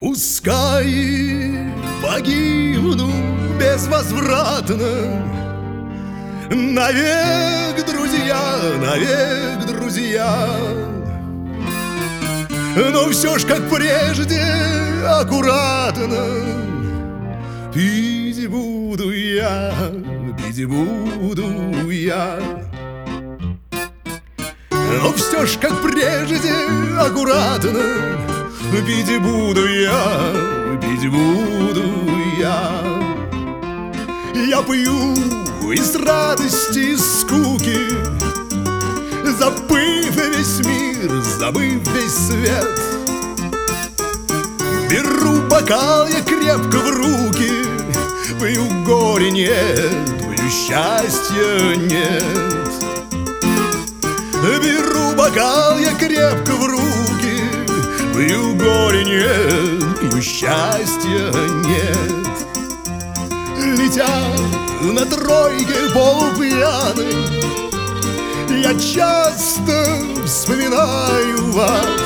Пускай погибну безвозвратно, навек, друзья, навек, друзья. Но все ж, как прежде, аккуратно пить буду я, пить буду я. Но все ж, как прежде, аккуратно пить буду я, пить буду я. Я пью из радости, из скуки, забыв весь мир, забыв весь свет. Беру бокал я крепко в руки, пью горе нет, пью счастья нет. Беру бокал я крепко в руки, пью горе нет, пью счастья нет. Летя на тройке полупьяный, я часто вспоминаю вас.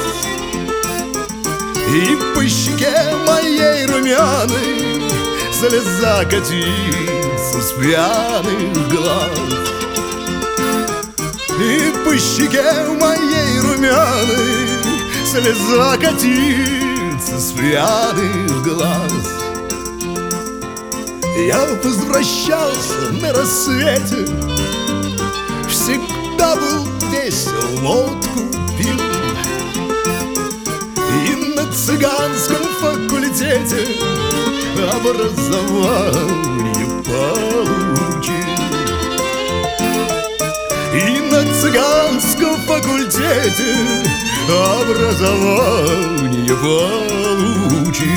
И по щеке моей румяной слеза катится с пьяных глаз. И по щеке моей румяной слеза катится с пьяных глаз. Я возвращался на рассвете, всегда был весел, водку пил. И на цыганском факультете образование получил. И на цыганском факультете образование получил.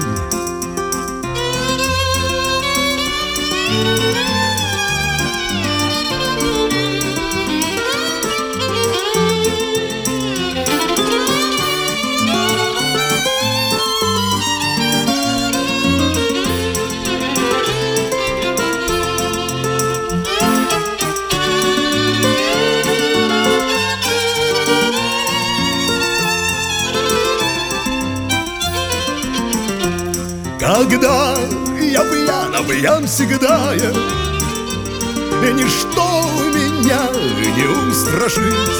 Когда я пьян всегда я, ничто меня не устрашит,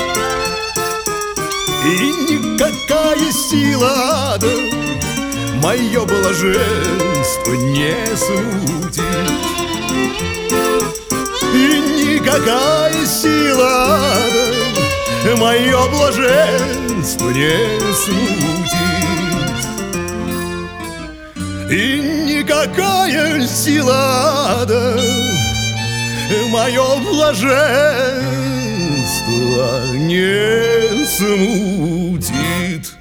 и никакая сила ада мое блаженство не смутит. И никакая сила ада мое блаженство не смутит. И никакая сила ада мое блаженство не смутит.